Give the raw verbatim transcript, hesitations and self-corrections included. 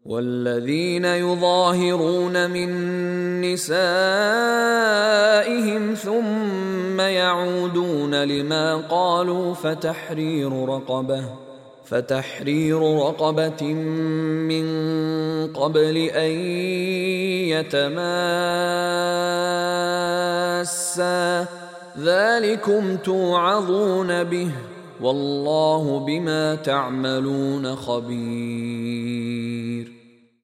والذين يظاهرون من نسائهم ثم يعودون لما قالوا فتحرير رقبة فتحرير رقبة من قبل أن يتماسا ذلكم توعظون به والله بما تعملون خبير.